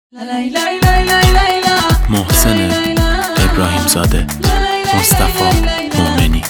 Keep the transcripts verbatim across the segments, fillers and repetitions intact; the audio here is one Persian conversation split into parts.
محسن ابراهیم زاده، مصطفی مومنی.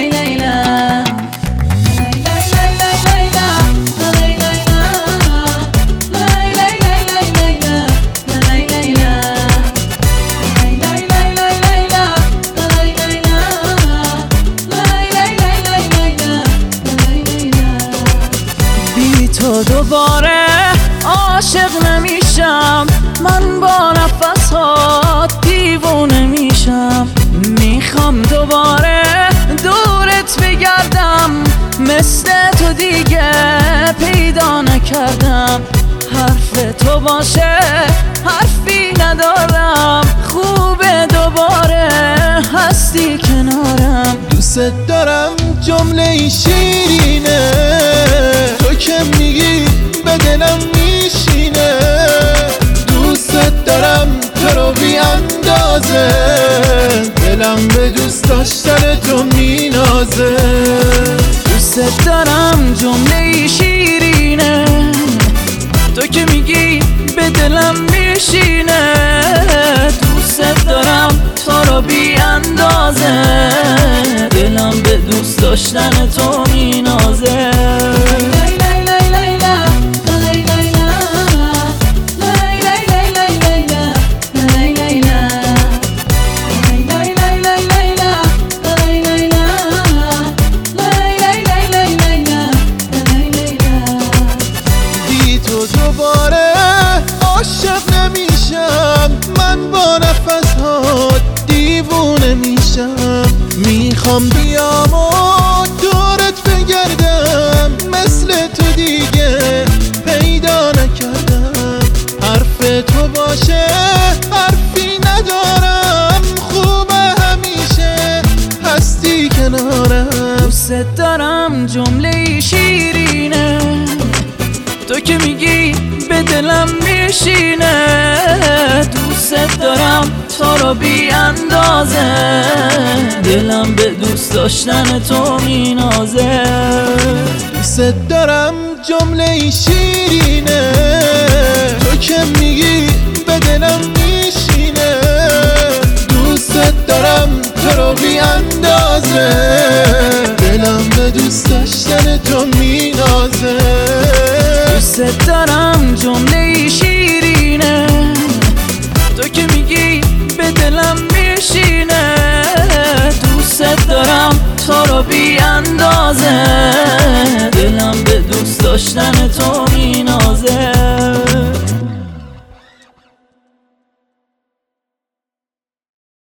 بی تو دوباره عاشق نمیشم، من با نفسات دیوونه میشم. میخوام دوباره دورت بگردم، مثل تو دیگه پیدا نکردم. حرف تو باشه حرفی ندارم، خوبه دوباره هستی کنارم. دوست دارم جمله شیرینه، تو که میگی به دلم میشینه. دوست دارم تو رو بی اندازه، دلم به دوست داشتن تو مینازه. دوست دارم جمله شیرینه، تو که میگی به دلم میشینه. دوست دارم تو رو بی اندازه، دلم به دوست داشتن تو مینازه. دوباره عاشق نمیشم، من با نفس‌ها دیوونه میشم. میخوام بیام و دورت بگردم، مثل تو دیگه پیدا نکردم. حرف تو باشه حرفی ندارم، خوبه همیشه هستی کنارم. دوست دارم جمله شیرینه، تو که میگی به دلم میشینه. دوست دارم تو رو بی اندازه، دلم به دوست داشتن تو مینازه. دوست دارم جمله شیرینه، تو که میگی به دلم میشینه. دوست دارم تو رو بی اندازه، دلم به دوست داشتن تو مینازه. دوست دارم جمله شیرینه، تو که میگی به دلم میشینه. دوست دارم تو رو بی اندازه، دلم به دوست داشتن تو مینازه.